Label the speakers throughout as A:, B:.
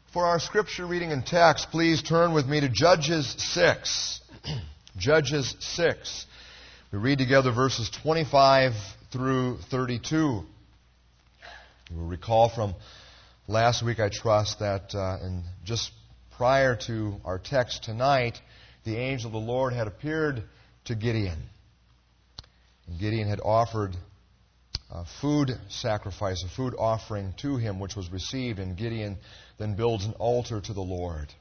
A: For our scripture reading and text, please turn with me to Judges 6. Judges 6. We read together verses 25 through 32. You will recall from last week, I trust, that just prior to our text tonight, the angel of the Lord had appeared to Gideon. And Gideon had offered a food sacrifice, a food offering to him, which was received, and Gideon then builds an altar to the Lord.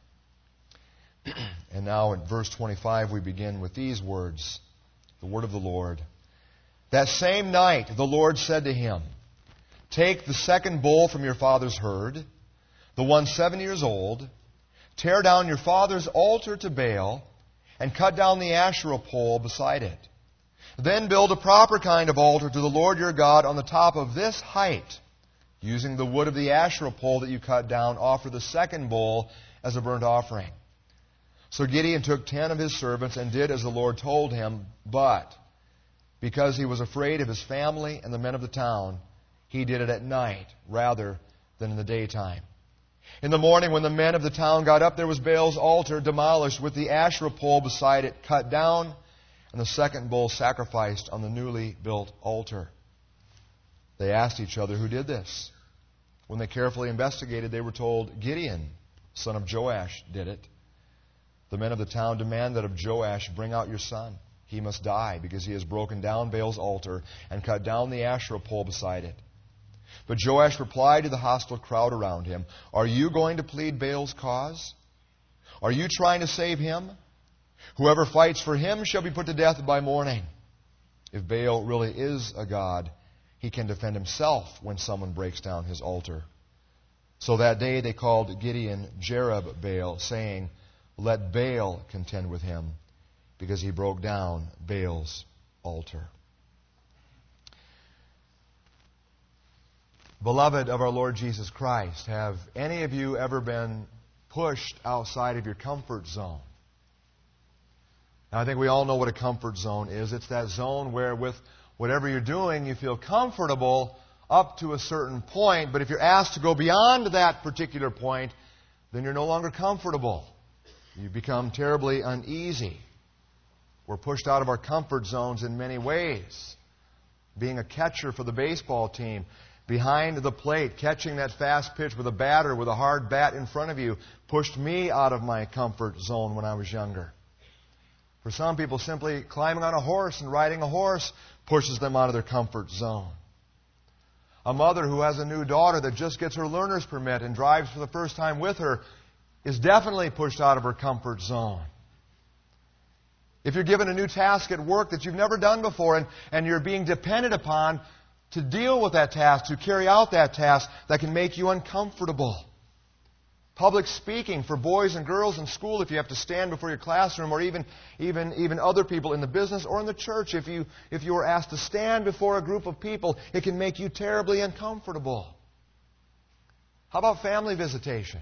A: And now in verse 25 we begin with these words, the word of the Lord. That same night the Lord said to him, take the second bull from your father's herd, the one 7 years old, tear down your father's altar to Baal, and cut down the Asherah pole beside it. Then build a proper kind of altar to the Lord your God on the top of this height. Using the wood of the Asherah pole that you cut down, offer the second bull as a burnt offering. So Gideon took 10 of his servants and did as the Lord told him, but because he was afraid of his family and the men of the town, he did it at night rather than in the daytime. In the morning, when the men of the town got up, there was Baal's altar demolished with the Asherah pole beside it cut down, and the second bull sacrificed on the newly built altar. They asked each other, who did this? When they carefully investigated, they were told, Gideon, son of Joash, did it. The men of the town demanded of Joash, bring out your son. He must die because he has broken down Baal's altar and cut down the Asherah pole beside it. But Joash replied to the hostile crowd around him, are you going to plead Baal's cause? Are you trying to save him? Whoever fights for him shall be put to death by morning. If Baal really is a god, he can defend himself when someone breaks down his altar. So that day they called Gideon Jerub-Baal, saying, let Baal contend with him, because he broke down Baal's altar. Beloved of our Lord Jesus Christ, have any of you ever been pushed outside of your comfort zone? Now, I think we all know what a comfort zone is. It's that zone where with whatever you're doing, you feel comfortable up to a certain point. But if you're asked to go beyond that particular point, then you're no longer comfortable. You become terribly uneasy. We're pushed out of our comfort zones in many ways. Being a catcher for the baseball team, behind the plate, catching that fast pitch with a batter with a hard bat in front of you, pushed me out of my comfort zone when I was younger. For some people, simply climbing on a horse and riding a horse pushes them out of their comfort zone. A mother who has a new daughter that just gets her learner's permit and drives for the first time with her is definitely pushed out of her comfort zone. If you're given a new task at work that you've never done before and you're being depended upon to deal with that task, to carry out that task, that can make you uncomfortable. Public speaking for boys and girls in school, if you have to stand before your classroom, or even other people in the business or in the church, if you are asked to stand before a group of people, it can make you terribly uncomfortable. How about family visitation?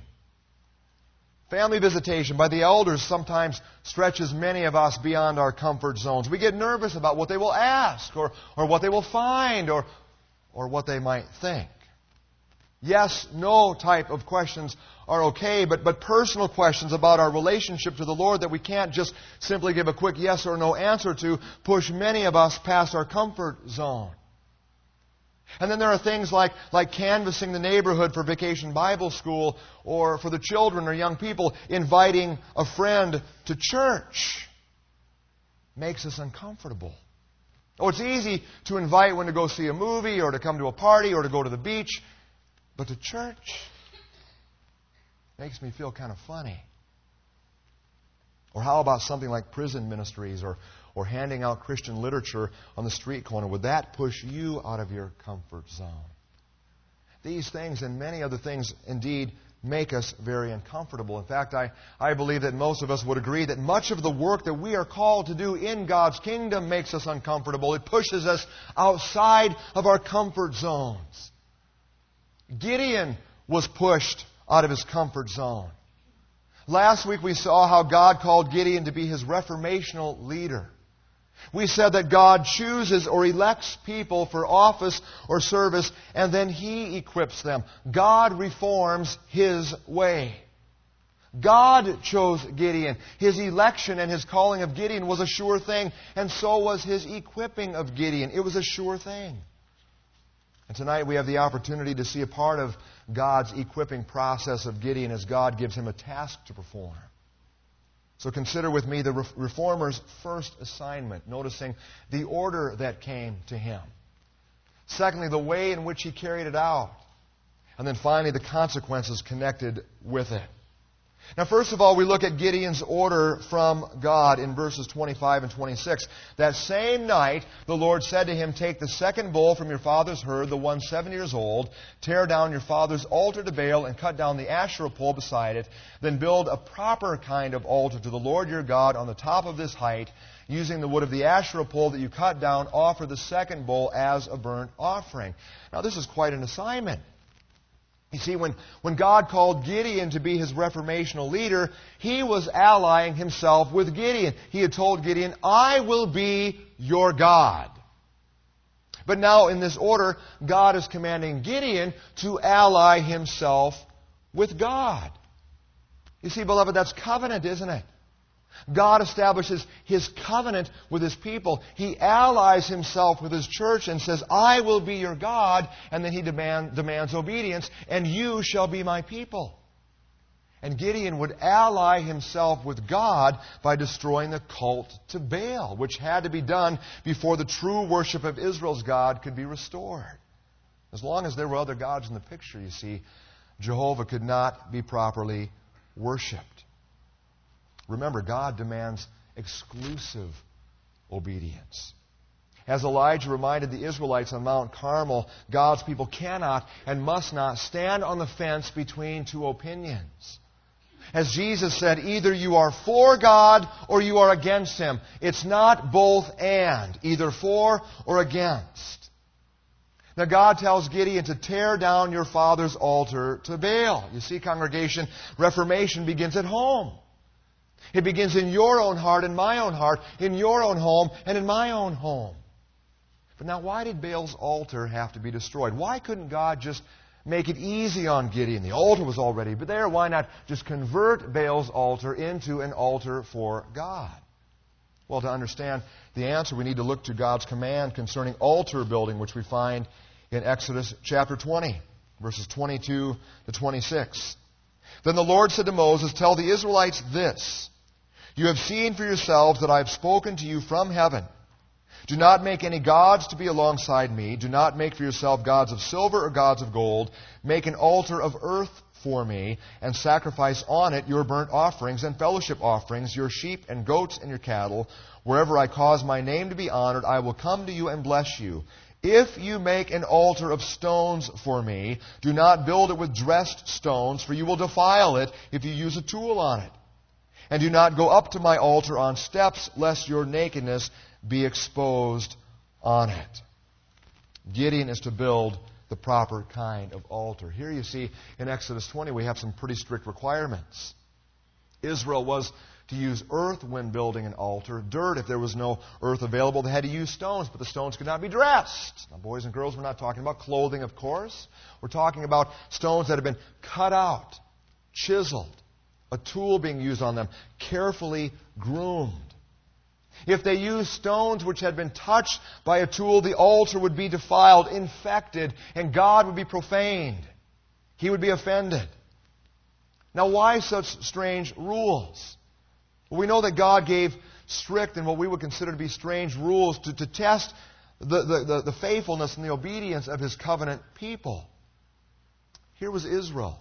A: Family visitation by the elders sometimes stretches many of us beyond our comfort zones. We get nervous about what they will ask, or what they will find, or what they might think. Yes, no type of questions are okay, but personal questions about our relationship to the Lord that we can't just simply give a quick yes or no answer to push many of us past our comfort zone. And then there are things like canvassing the neighborhood for Vacation Bible School, or for the children or young people, inviting a friend to church. Makes us uncomfortable. Oh, it's easy to invite one to go see a movie, or to come to a party, or to go to the beach. But to church makes me feel kind of funny. Or how about something like prison ministries, or handing out Christian literature on the street corner? Would that push you out of your comfort zone? These things and many other things indeed make us very uncomfortable. In fact, I believe that most of us would agree that much of the work that we are called to do in God's kingdom makes us uncomfortable. It pushes us outside of our comfort zones. Gideon was pushed out of his comfort zone. Last week we saw how God called Gideon to be his reformational leader. We said that God chooses or elects people for office or service, and then He equips them. God reforms His way. God chose Gideon. His election and His calling of Gideon was a sure thing, and so was His equipping of Gideon. It was a sure thing. And tonight we have the opportunity to see a part of God's equipping process of Gideon as God gives him a task to perform. So consider with me the reformer's first assignment, noticing the order that came to him. Secondly, the way in which he carried it out. And then finally, the consequences connected with it. Now, first of all, we look at Gideon's order from God in verses 25 and 26. That same night, the Lord said to him, "Take the second bull from your father's herd, the one 7 years old, tear down your father's altar to Baal and cut down the Asherah pole beside it. Then build a proper kind of altar to the Lord your God on the top of this height. Using the wood of the Asherah pole that you cut down, offer the second bull as a burnt offering." Now, this is quite an assignment. You see, when God called Gideon to be His reformational leader, He was allying Himself with Gideon. He had told Gideon, "I will be your God." But now in this order, God is commanding Gideon to ally himself with God. You see, beloved, that's covenant, isn't it? God establishes His covenant with His people. He allies Himself with His church and says, "I will be your God," and then He demands obedience, "and you shall be my people." And Gideon would ally himself with God by destroying the cult to Baal, which had to be done before the true worship of Israel's God could be restored. As long as there were other gods in the picture, you see, Jehovah could not be properly worshipped. Remember, God demands exclusive obedience. As Elijah reminded the Israelites on Mount Carmel, God's people cannot and must not stand on the fence between two opinions. As Jesus said, either you are for God or you are against Him. It's not both and, either for or against. Now God tells Gideon to tear down your father's altar to Baal. You see, congregation, reformation begins at home. It begins in your own heart and my own heart, in your own home and in my own home. But now, why did Baal's altar have to be destroyed? Why couldn't God just make it easy on Gideon? The altar was already there. Why not just convert Baal's altar into an altar for God? Well, to understand the answer, we need to look to God's command concerning altar building, which we find in Exodus chapter 20, verses 22 to 26. Then the Lord said to Moses, "Tell the Israelites this. You have seen for yourselves that I have spoken to you from heaven. Do not make any gods to be alongside me. Do not make for yourself gods of silver or gods of gold. Make an altar of earth for me, and sacrifice on it your burnt offerings and fellowship offerings, your sheep and goats and your cattle. Wherever I cause my name to be honored, I will come to you and bless you. If you make an altar of stones for me, do not build it with dressed stones, for you will defile it if you use a tool on it. And do not go up to my altar on steps, lest your nakedness be exposed on it." Gideon is to build the proper kind of altar. Here you see in Exodus 20 we have some pretty strict requirements. Israel was to use earth when building an altar. Dirt, if there was no earth available, they had to use stones, but the stones could not be dressed. Now, boys and girls, we're not talking about clothing, of course. We're talking about stones that have been cut out, chiseled, a tool being used on them, carefully groomed. If they used stones which had been touched by a tool, the altar would be defiled, infected, and God would be profaned. He would be offended. Now, why such strange rules? Well, we know that God gave strict and what we would consider to be strange rules to test the faithfulness and the obedience of His covenant people. Here was Israel,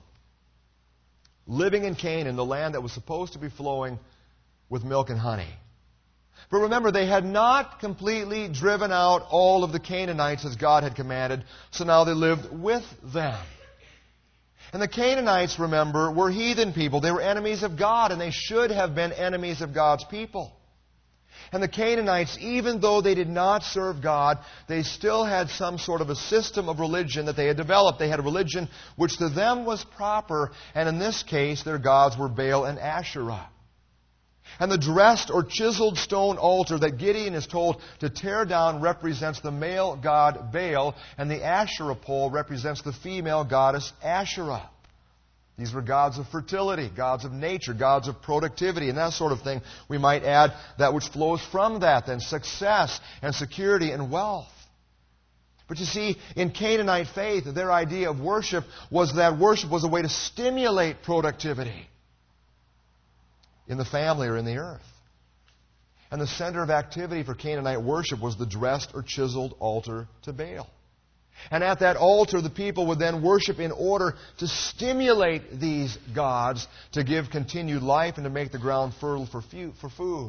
A: living in Canaan, the land that was supposed to be flowing with milk and honey. But remember, they had not completely driven out all of the Canaanites as God had commanded, so now they lived with them. And the Canaanites, remember, were heathen people. They were enemies of God, and they should have been enemies of God's people. And the Canaanites, even though they did not serve God, they still had some sort of a system of religion that they had developed. They had a religion which to them was proper, and in this case, their gods were Baal and Asherah. And the dressed or chiseled stone altar that Gideon is told to tear down represents the male god Baal, and the Asherah pole represents the female goddess Asherah. These were gods of fertility, gods of nature, gods of productivity, and that sort of thing. We might add that which flows from that, then success and security and wealth. But you see, in Canaanite faith, their idea of worship was that worship was a way to stimulate productivity in the family or in the earth. And the center of activity for Canaanite worship was the dressed or chiseled altar to Baal. And at that altar, the people would then worship in order to stimulate these gods to give continued life and to make the ground fertile for food.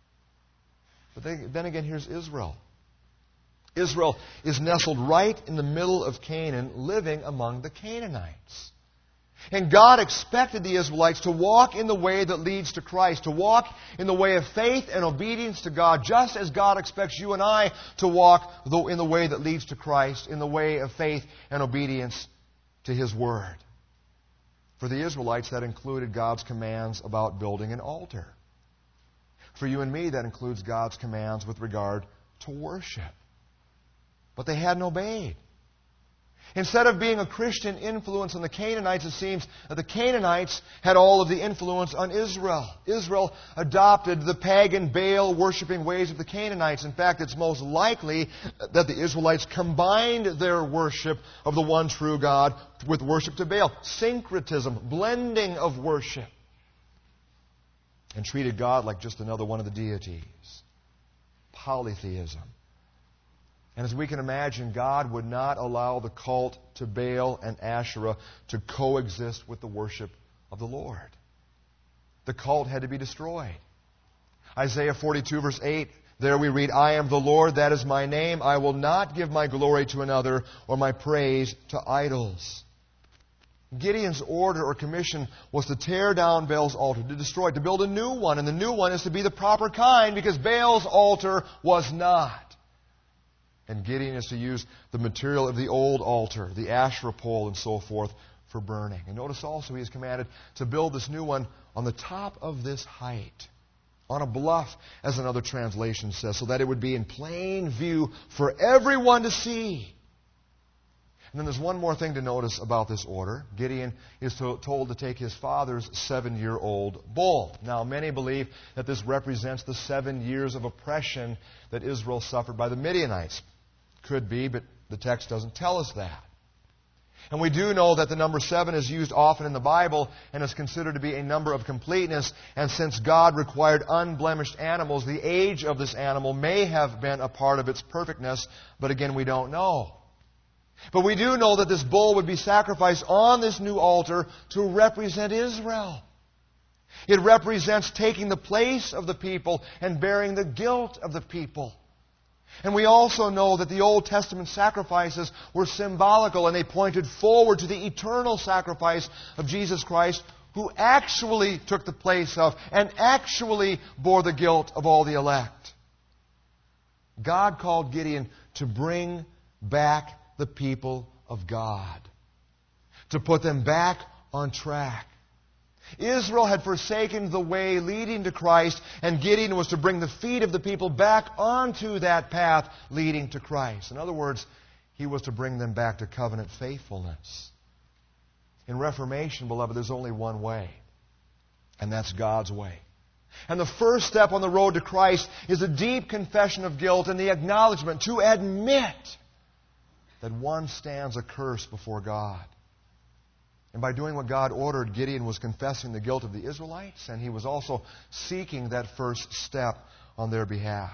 A: But then again, here's Israel. Israel is nestled right in the middle of Canaan, living among the Canaanites. And God expected the Israelites to walk in the way that leads to Christ, to walk in the way of faith and obedience to God, just as God expects you and I to walk in the way that leads to Christ, in the way of faith and obedience to His Word. For the Israelites, that included God's commands about building an altar. For you and me, that includes God's commands with regard to worship. But they hadn't obeyed. Instead of being a Christian influence on the Canaanites, it seems that the Canaanites had all of the influence on Israel. Israel adopted the pagan Baal-worshipping ways of the Canaanites. In fact, it's most likely that the Israelites combined their worship of the one true God with worship to Baal. Syncretism, blending of worship. And treated God like just another one of the deities. Polytheism. And as we can imagine, God would not allow the cult to Baal and Asherah to coexist with the worship of the Lord. The cult had to be destroyed. Isaiah 42 verse 8, there we read, I am the Lord, that is my name. I will not give my glory to another or my praise to idols. Gideon's order or commission was to tear down Baal's altar, to destroy it, to build a new one. And the new one is to be the proper kind because Baal's altar was not. And Gideon is to use the material of the old altar, the Asherah pole and so forth, for burning. And notice also he is commanded to build this new one on the top of this height, on a bluff, as another translation says, so that it would be in plain view for everyone to see. And then there's one more thing to notice about this order. Gideon is told to take his father's 7-year-old bull. Now, many believe that this represents the 7 years of oppression that Israel suffered by the Midianites. Could be, but the text doesn't tell us that. And we do know that the number 7 is used often in the Bible and is considered to be a number of completeness. And since God required unblemished animals, the age of this animal may have been a part of its perfectness, but again, we don't know. But we do know that this bull would be sacrificed on this new altar to represent Israel. It represents taking the place of the people and bearing the guilt of the people. And we also know that the Old Testament sacrifices were symbolical and they pointed forward to the eternal sacrifice of Jesus Christ, who actually took the place of and actually bore the guilt of all the elect. God called Gideon to bring back the people of God, to put them back on track. Israel had forsaken the way leading to Christ, and Gideon was to bring the feet of the people back onto that path leading to Christ. In other words, he was to bring them back to covenant faithfulness. In Reformation, beloved, there's only one way, and that's God's way. And the first step on the road to Christ is a deep confession of guilt and the acknowledgement to admit that one stands accursed before God. And by doing what God ordered, Gideon was confessing the guilt of the Israelites, and he was also seeking that first step on their behalf.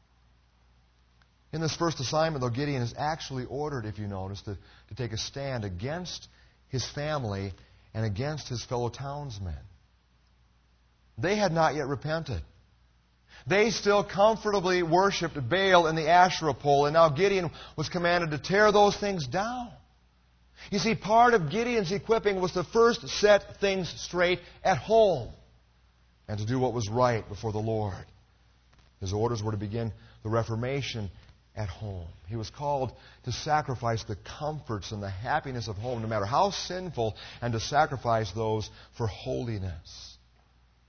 A: In this first assignment, though, Gideon is actually ordered, if you notice, to take a stand against his family and against his fellow townsmen. They had not yet repented. They still comfortably worshipped Baal and the Asherah pole, and now Gideon was commanded to tear those things down. You see, part of Gideon's equipping was to first set things straight at home and to do what was right before the Lord. His orders were to begin the Reformation at home. He was called to sacrifice the comforts and the happiness of home, no matter how sinful, and to sacrifice those for holiness.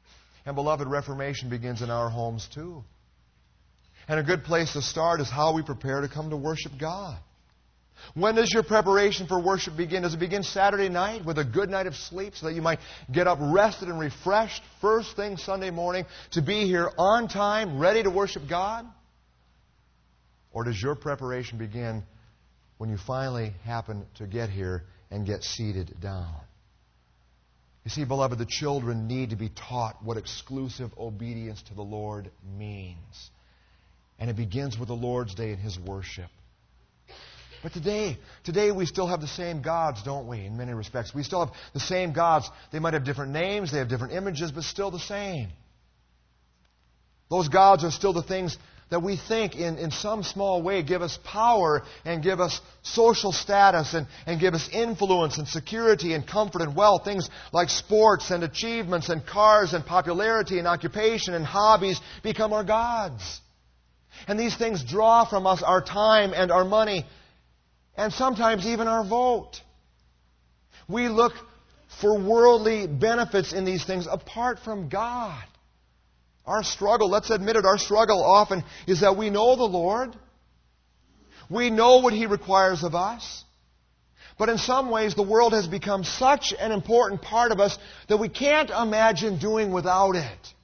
A: And beloved, Reformation begins in our homes too. And a good place to start is how we prepare to come to worship God. When does your preparation for worship begin? Does it begin Saturday night with a good night of sleep so that you might get up rested and refreshed first thing Sunday morning to be here on time, ready to worship God? Or does your preparation begin when you finally happen to get here and get seated down? You see, beloved, the children need to be taught what exclusive obedience to the Lord means. And it begins with the Lord's Day and His worship. But today we still have the same gods, don't we, in many respects? We still have the same gods. They might have different names, they have different images, but still the same. Those gods are still the things that we think in some small way give us power and give us social status and give us influence and security and comfort and wealth. Things like sports and achievements and cars and popularity and occupation and hobbies become our gods. And these things draw from us our time and our money and sometimes even our vote. We look for worldly benefits in these things apart from God. Our struggle, let's admit it, our struggle often is that we know the Lord. We know what He requires of us. But in some ways, the world has become such an important part of us that we can't imagine doing without it.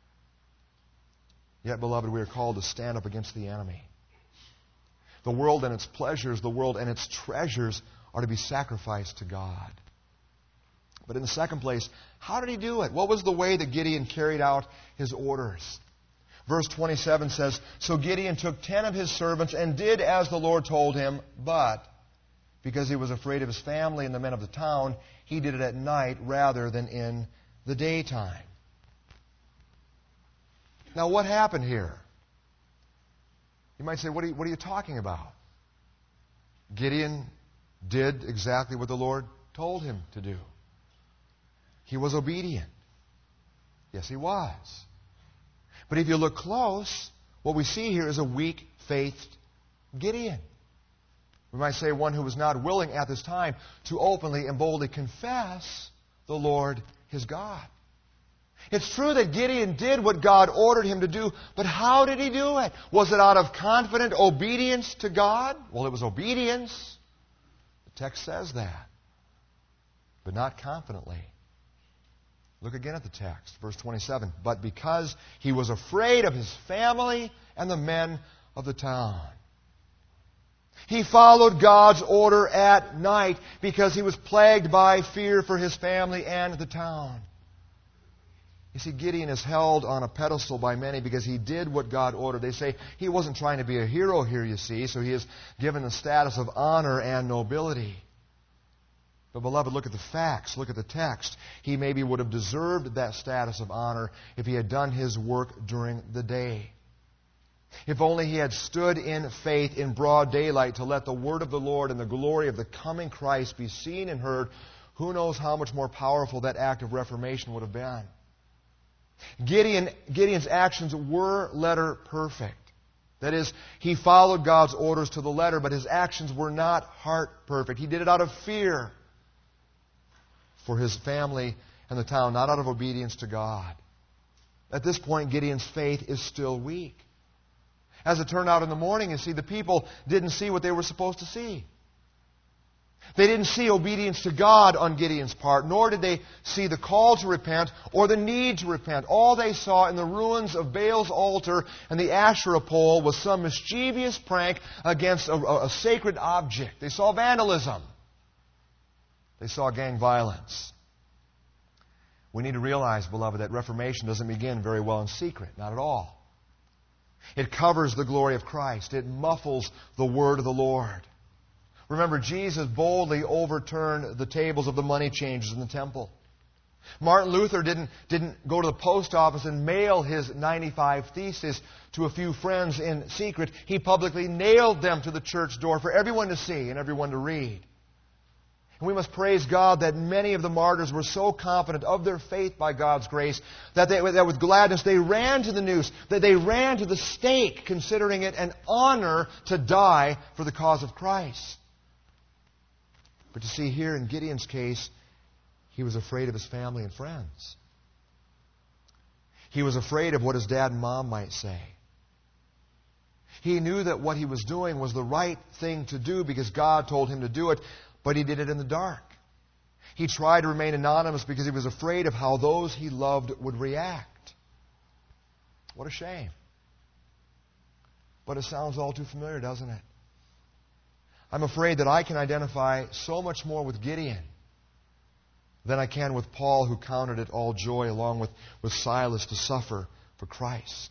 A: Yet, beloved, we are called to stand up against the enemy. The world and its pleasures, the world and its treasures are to be sacrificed to God. But in the second place, how did he do it? What was the way that Gideon carried out his orders? Verse 27 says, "So Gideon took 10 of his servants and did as the Lord told him, but because he was afraid of his family and the men of the town, he did it at night rather than in the daytime." Now, what happened here? You might say, what are you talking about? Gideon did exactly what the Lord told him to do. He was obedient. Yes, he was. But if you look close, what we see here is a weak-faithed Gideon. We might say one who was not willing at this time to openly and boldly confess the Lord his God. It's true that Gideon did what God ordered him to do, but how did he do it? Was it out of confident obedience to God? Well, it was obedience. The text says that. But not confidently. Look again at the text, verse 27. "But because he was afraid of his family and the men of the town." He followed God's order at night because he was plagued by fear for his family and the town. You see, Gideon is held on a pedestal by many because he did what God ordered. They say he wasn't trying to be a hero here, you see, so he is given the status of honor and nobility. But, beloved, look at the facts. Look at the text. He maybe would have deserved that status of honor if he had done his work during the day. If only he had stood in faith in broad daylight to let the word of the Lord and the glory of the coming Christ be seen and heard, who knows how much more powerful that act of reformation would have been. Gideon's actions were letter perfect. That is, he followed God's orders to the letter, but his actions were not heart perfect. He did it out of fear for his family and the town, not out of obedience to God. At this point, Gideon's faith is still weak. As it turned out in the morning, you see, the people didn't see what they were supposed to see. They didn't see obedience to God on Gideon's part, nor did they see the call to repent or the need to repent. All they saw in the ruins of Baal's altar and the Asherah pole was some mischievous prank against a sacred object. They saw vandalism. They saw gang violence. We need to realize, beloved, that Reformation doesn't begin very well in secret. Not at all. It covers the glory of Christ. It muffles the word of the Lord. Remember, Jesus boldly overturned the tables of the money changers in the temple. Martin Luther didn't go to the post office and mail his 95 Theses to a few friends in secret. He publicly nailed them to the church door for everyone to see and everyone to read. And we must praise God that many of the martyrs were so confident of their faith by God's grace that with gladness they ran to the noose, that they ran to the stake, considering it an honor to die for the cause of Christ. But you see, here in Gideon's case, he was afraid of his family and friends. He was afraid of what his dad and mom might say. He knew that what he was doing was the right thing to do because God told him to do it, but he did it in the dark. He tried to remain anonymous because he was afraid of how those he loved would react. What a shame. But it sounds all too familiar, doesn't it? I'm afraid that I can identify so much more with Gideon than I can with Paul, who counted it all joy along with Silas to suffer for Christ.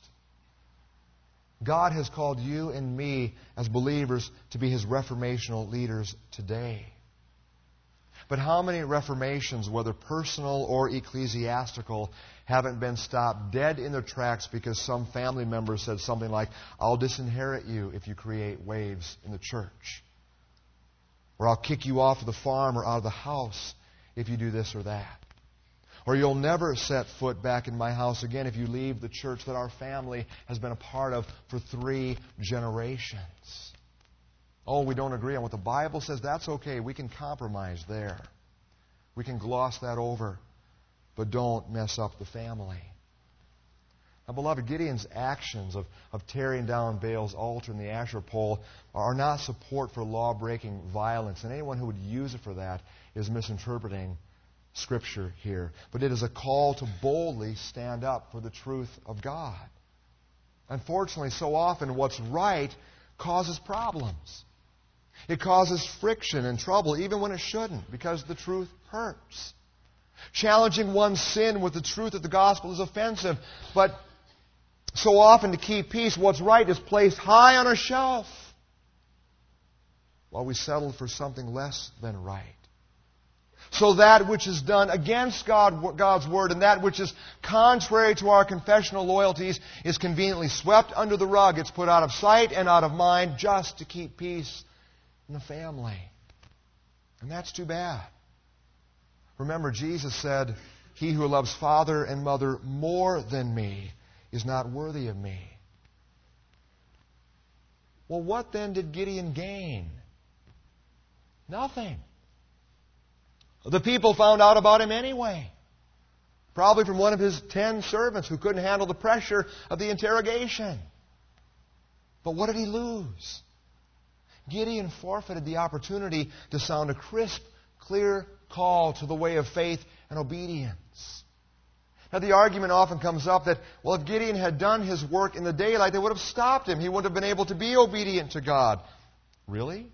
A: God has called you and me as believers to be His reformational leaders today. But how many reformations, whether personal or ecclesiastical, haven't been stopped dead in their tracks because some family member said something like, "I'll disinherit you if you create waves in the church." Or, "I'll kick you off of the farm or out of the house if you do this or that." Or, "You'll never set foot back in my house again if you leave the church that our family has been a part of for 3 generations. Oh, we don't agree on what the Bible says. That's okay. We can compromise there. We can gloss that over. But don't mess up the family. Now, beloved, Gideon's actions of tearing down Baal's altar and the Asherah pole are not support for law-breaking violence. And anyone who would use it for that is misinterpreting Scripture here. But it is a call to boldly stand up for the truth of God. Unfortunately, so often what's right causes problems. It causes friction and trouble, even when it shouldn't, because the truth hurts. Challenging one's sin with the truth of the gospel is offensive, but so often to keep peace, what's right is placed high on a shelf while we settle for something less than right. So that which is done against God's Word and that which is contrary to our confessional loyalties is conveniently swept under the rug. It's put out of sight and out of mind just to keep peace in the family. And that's too bad. Remember, Jesus said, "He who loves father and mother more than me is not worthy of me." Well, what then did Gideon gain? Nothing. The people found out about him anyway. Probably from one of his 10 servants who couldn't handle the pressure of the interrogation. But what did he lose? Gideon forfeited the opportunity to sound a crisp, clear call to the way of faith and obedience. Now, the argument often comes up that, well, if Gideon had done his work in the daylight, they would have stopped him. He wouldn't have been able to be obedient to God. Really?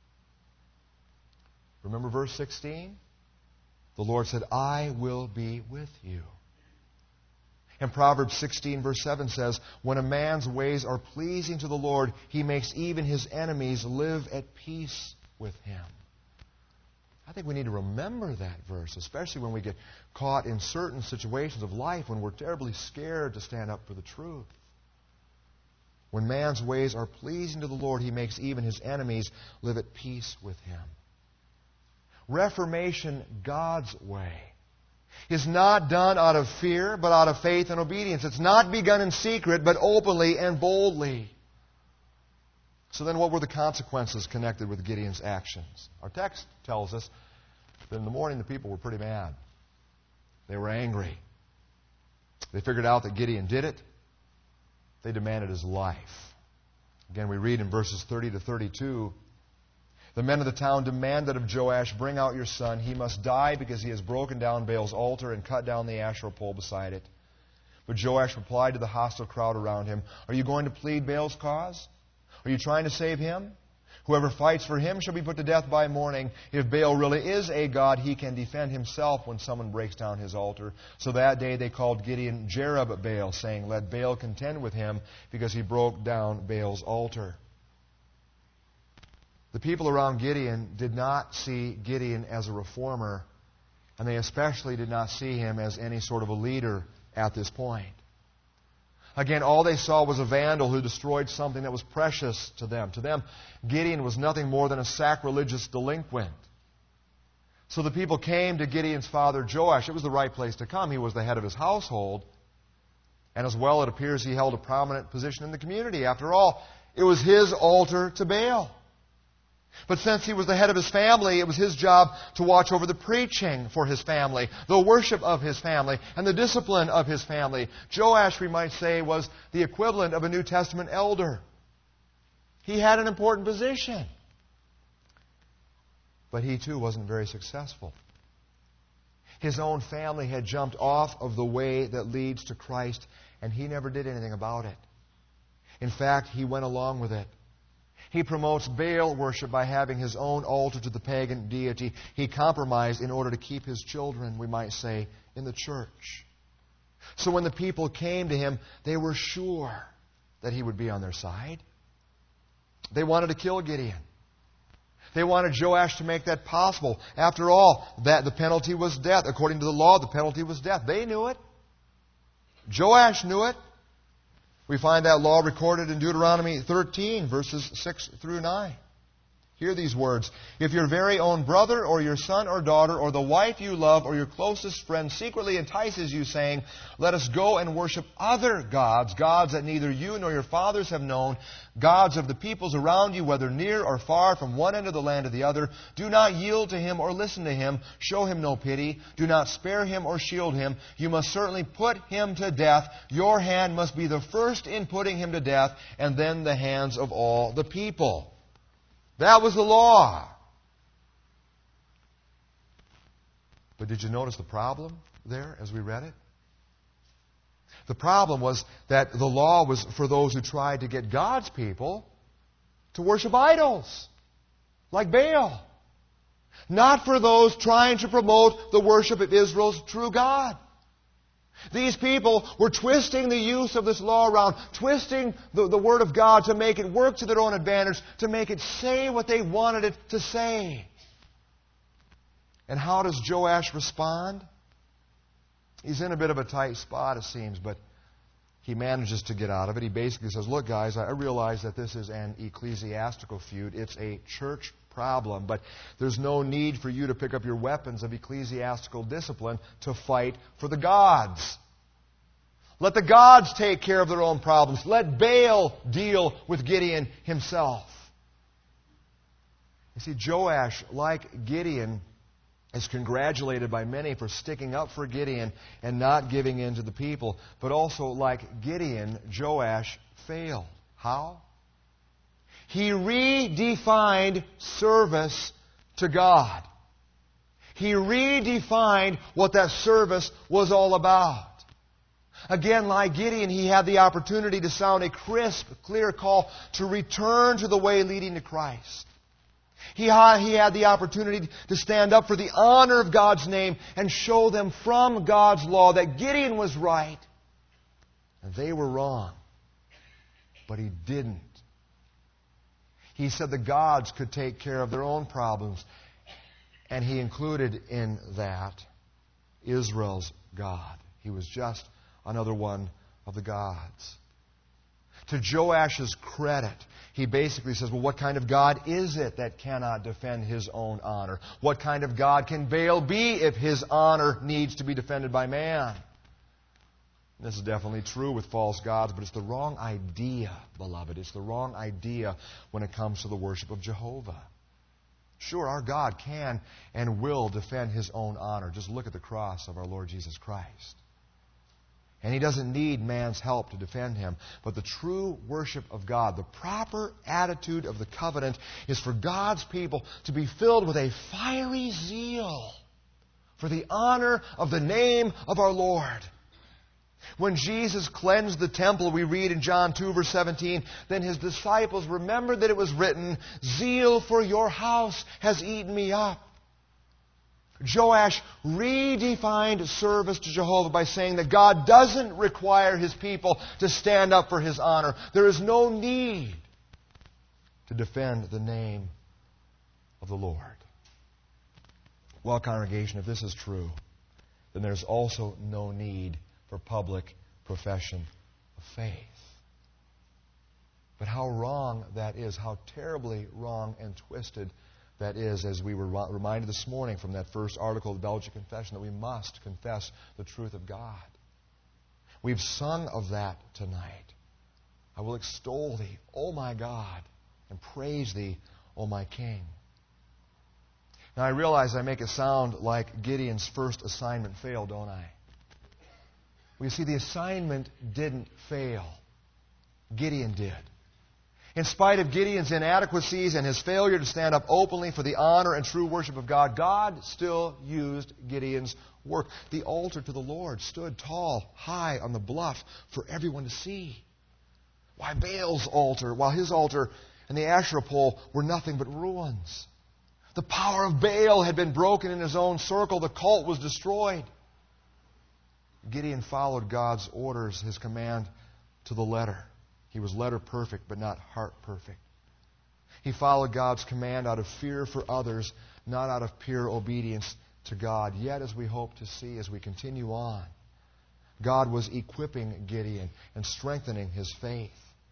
A: Remember verse 16? The Lord said, "I will be with you." And Proverbs 16 verse 7 says, "When a man's ways are pleasing to the Lord, He makes even his enemies live at peace with him." I think we need to remember that verse, especially when we get caught in certain situations of life when we're terribly scared to stand up for the truth. When man's ways are pleasing to the Lord, He makes even his enemies live at peace with him. Reformation God's way is not done out of fear, but out of faith and obedience. It's not begun in secret, but openly and boldly. So then what were the consequences connected with Gideon's actions? Our text tells us that in the morning the people were pretty mad. They were angry. They figured out that Gideon did it. They demanded his life. Again, we read in verses 30 to 32, "The men of the town demanded of Joash, 'Bring out your son. He must die because he has broken down Baal's altar and cut down the Asherah pole beside it.' But Joash replied to the hostile crowd around him, 'Are you going to plead Baal's cause? Are you trying to save him? Whoever fights for him shall be put to death by morning. If Baal really is a god, he can defend himself when someone breaks down his altar.' So that day they called Gideon Jerub-Baal, saying, 'Let Baal contend with him because he broke down Baal's altar.'" The people around Gideon did not see Gideon as a reformer, and they especially did not see him as any sort of a leader at this point. Again, all they saw was a vandal who destroyed something that was precious to them. To them, Gideon was nothing more than a sacrilegious delinquent. So the people came to Gideon's father Joash. It was the right place to come. He was the head of his household. And as well, it appears he held a prominent position in the community. After all, it was his altar to Baal. But since he was the head of his family, it was his job to watch over the preaching for his family, the worship of his family, and the discipline of his family. Joash, we might say, was the equivalent of a New Testament elder. He had an important position. But he too wasn't very successful. His own family had jumped off of the way that leads to Christ, and he never did anything about it. In fact, he went along with it. He promotes Baal worship by having his own altar to the pagan deity. He compromised in order to keep his children, we might say, in the church. So when the people came to him, they were sure that he would be on their side. They wanted to kill Gideon. They wanted Joash to make that possible. After all, the penalty was death. According to the law, the penalty was death. They knew it. Joash knew it. We find that law recorded in Deuteronomy 13, verses 6 through 9. Hear these words. If your very own brother or your son or daughter or the wife you love or your closest friend secretly entices you, saying, let us go and worship other gods, gods that neither you nor your fathers have known, gods of the peoples around you, whether near or far, from one end of the land to the other, do not yield to him or listen to him. Show him no pity. Do not spare him or shield him. You must certainly put him to death. Your hand must be the first in putting him to death, and then the hands of all the people. That was the law. But did you notice the problem there as we read it? The problem was that the law was for those who tried to get God's people to worship idols, like Baal. Not for those trying to promote the worship of Israel's true God. These people were twisting the use of this law around, twisting the Word of God to make it work to their own advantage, to make it say what they wanted it to say. And how does Joash respond? He's in a bit of a tight spot, it seems, but he manages to get out of it. He basically says, look, guys, I realize that this is an ecclesiastical feud. It's a church problem, but there's no need for you to pick up your weapons of ecclesiastical discipline to fight for the gods. Let the gods take care of their own problems. Let Baal deal with Gideon himself. You see, Joash, like Gideon, is congratulated by many for sticking up for Gideon and not giving in to the people. But also, like Gideon, Joash failed. How? He redefined service to God. He redefined what that service was all about. Again, like Gideon, he had the opportunity to sound a crisp, clear call to return to the way leading to Christ. He had the opportunity to stand up for the honor of God's name and show them from God's law that Gideon was right and they were wrong. But he didn't. He said the gods could take care of their own problems. And he included in that Israel's God. He was just another one of the gods. To Joash's credit, he basically says, well, what kind of God is it that cannot defend his own honor? What kind of God can Baal be if his honor needs to be defended by man? This is definitely true with false gods, but it's the wrong idea, beloved. It's the wrong idea when it comes to the worship of Jehovah. Sure, our God can and will defend His own honor. Just look at the cross of our Lord Jesus Christ. And He doesn't need man's help to defend Him. But the true worship of God, the proper attitude of the covenant, is for God's people to be filled with a fiery zeal for the honor of the name of our Lord. When Jesus cleansed the temple, we read in John 2, verse 17, then His disciples remembered that it was written, zeal for your house has eaten me up. Joash redefined service to Jehovah by saying that God doesn't require His people to stand up for His honor. There is no need to defend the name of the Lord. Well, congregation, if this is true, then there's also no need for public profession of faith. But how wrong that is, how terribly wrong and twisted that is, as we were reminded this morning from that first article of the Belgian Confession, that we must confess the truth of God. We've sung of that tonight. I will extol Thee, O my God, and praise Thee, O my King. Now I realize I make it sound like Gideon's first assignment failed, don't I? Well, you see, the assignment didn't fail. Gideon did. In spite of Gideon's inadequacies and his failure to stand up openly for the honor and true worship of God, God still used Gideon's work. The altar to the Lord stood tall, high on the bluff for everyone to see. Why Baal's altar, while his altar and the Asherah pole were nothing but ruins. The power of Baal had been broken in his own circle. The cult was destroyed. Gideon followed God's orders, His command, to the letter. He was letter perfect, but not heart perfect. He followed God's command out of fear for others, not out of pure obedience to God. Yet, as we hope to see as we continue on, God was equipping Gideon and strengthening his faith.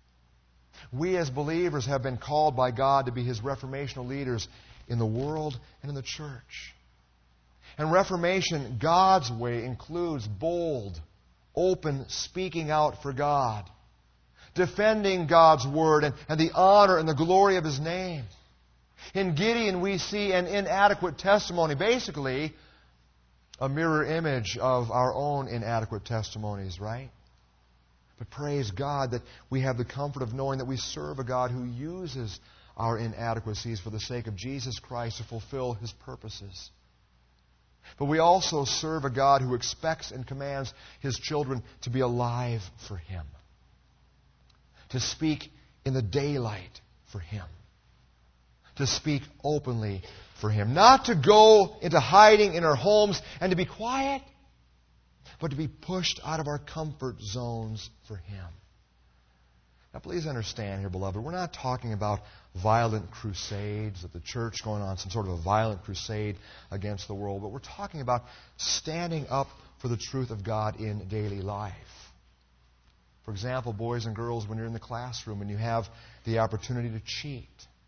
A: We as believers have been called by God to be His reformational leaders in the world and in the church. And reformation, God's way, includes bold, open speaking out for God, defending God's Word and the honor and the glory of His name. In Gideon, we see an inadequate testimony, basically a mirror image of our own inadequate testimonies, right? But praise God that we have the comfort of knowing that we serve a God who uses our inadequacies for the sake of Jesus Christ to fulfill His purposes. But we also serve a God who expects and commands His children to be alive for Him, to speak in the daylight for Him, to speak openly for Him, not to go into hiding in our homes and to be quiet, but to be pushed out of our comfort zones for Him. Now please understand here, beloved, we're not talking about violent crusades of the church going on, some sort of a violent crusade against the world, but we're talking about standing up for the truth of God in daily life. For example, boys and girls, when you're in the classroom and you have the opportunity to cheat,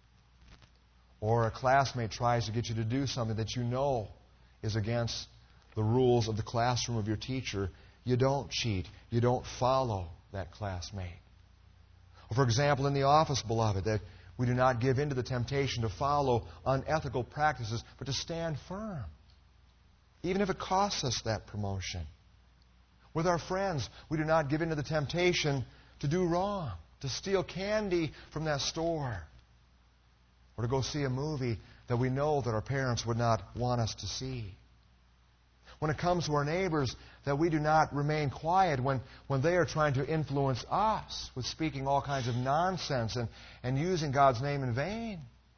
A: or a classmate tries to get you to do something that you know is against the rules of the classroom of your teacher, you don't cheat. You don't follow that classmate. Or for example, in the office, beloved, that we do not give in to the temptation to follow unethical practices, but to stand firm, even if it costs us that promotion. With our friends, we do not give in to the temptation to do wrong, to steal candy from that store, or to go see a movie that we know that our parents would not want us to see. When it comes to our neighbors, that we do not remain quiet when they are trying to influence us with speaking all kinds of nonsense and using God's name in vain.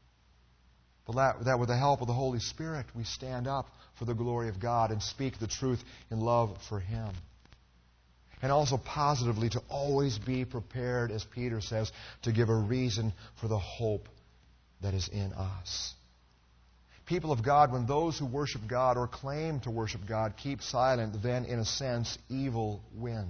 A: But that with the help of the Holy Spirit, we stand up for the glory of God and speak the truth in love for Him. And also positively to always be prepared, as Peter says, to give a reason for the hope that is in us. People of God, when those who worship God or claim to worship God keep silent, then, in a sense, evil wins.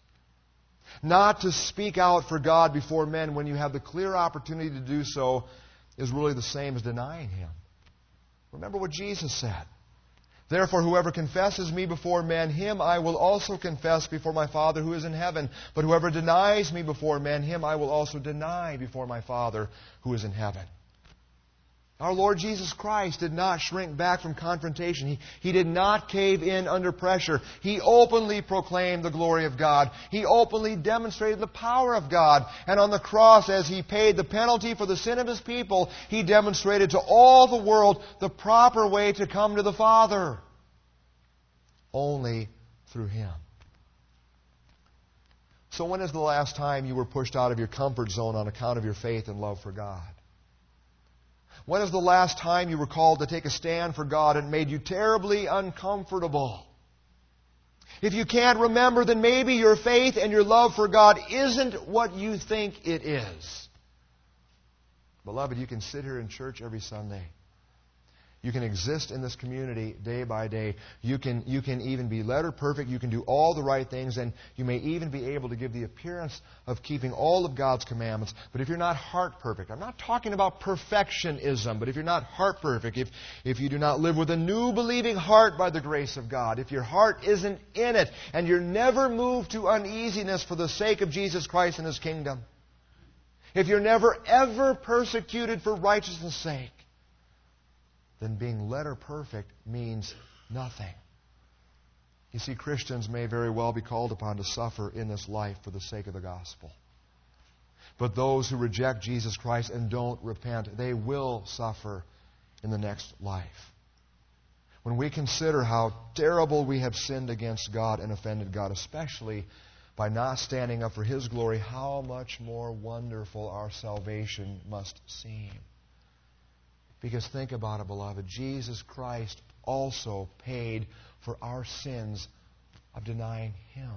A: Not to speak out for God before men when you have the clear opportunity to do so is really the same as denying Him. Remember what Jesus said. Therefore, whoever confesses me before men, him I will also confess before my Father who is in heaven. But whoever denies me before men, him I will also deny before my Father who is in heaven. Our Lord Jesus Christ did not shrink back from confrontation. He did not cave in under pressure. He openly proclaimed the glory of God. He openly demonstrated the power of God. And on the cross, as He paid the penalty for the sin of His people, He demonstrated to all the world the proper way to come to the Father. Only through Him. So when is the last time you were pushed out of your comfort zone on account of your faith and love for God? When is the last time you were called to take a stand for God and made you terribly uncomfortable? If you can't remember, then maybe your faith and your love for God isn't what you think it is. Beloved, you can sit here in church every Sunday. You can exist in this community day by day. You can even be letter perfect. You can do all the right things, and you may even be able to give the appearance of keeping all of God's commandments. But if you're not heart perfect, I'm not talking about perfectionism, but if you're not heart perfect, if you do not live with a new believing heart by the grace of God, if your heart isn't in it, and you're never moved to uneasiness for the sake of Jesus Christ and His kingdom, if you're never ever persecuted for righteousness' sake, then being letter perfect means nothing. You see, Christians may very well be called upon to suffer in this life for the sake of the gospel. But those who reject Jesus Christ and don't repent, they will suffer in the next life. When we consider how terrible we have sinned against God and offended God, especially by not standing up for His glory, how much more wonderful our salvation must seem. Because think about it, beloved. Jesus Christ also paid for our sins of denying Him.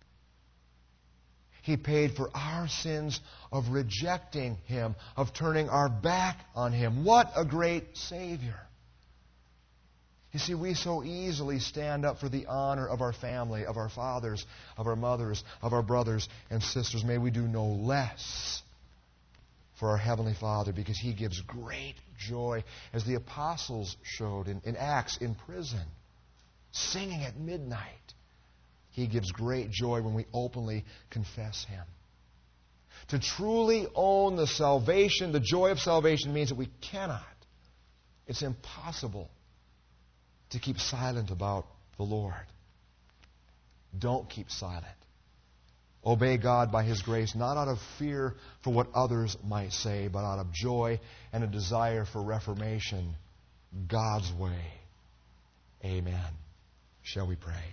A: He paid for our sins of rejecting Him, of turning our back on Him. What a great Savior! You see, we so easily stand up for the honor of our family, of our fathers, of our mothers, of our brothers and sisters. May we do no less for our Heavenly Father, because He gives great joy, as the apostles showed in Acts, in prison, singing at midnight. He gives great joy when we openly confess Him. To truly own the salvation, the joy of salvation, means that we cannot, it's impossible to keep silent about the Lord. Don't keep silent. Obey God by His grace, not out of fear for what others might say, but out of joy and a desire for reformation God's way. Amen. Shall we pray?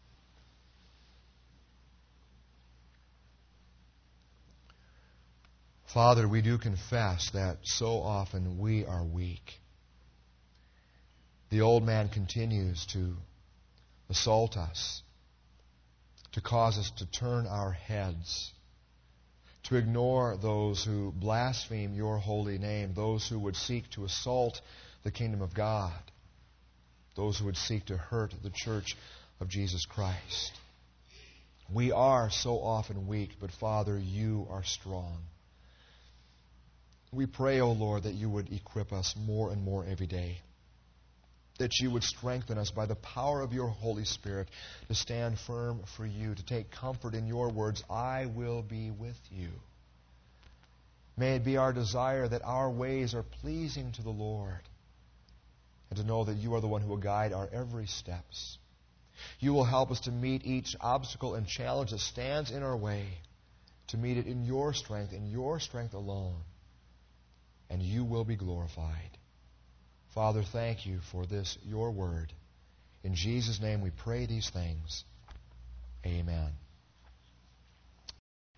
A: Father, we do confess that so often we are weak. The old man continues to assault us, to cause us to turn our heads, to ignore those who blaspheme Your holy name, those who would seek to assault the kingdom of God, those who would seek to hurt the church of Jesus Christ. We are so often weak, but Father, You are strong. We pray, O Lord, that You would equip us more and more every day, that You would strengthen us by the power of Your Holy Spirit to stand firm for You, to take comfort in Your words, I will be with you. May it be our desire that our ways are pleasing to the Lord, and to know that You are the one who will guide our every steps. You will help us to meet each obstacle and challenge that stands in our way, to meet it in Your strength alone, and You will be glorified. Father, thank You for this, Your word. In Jesus' name we pray these things. Amen.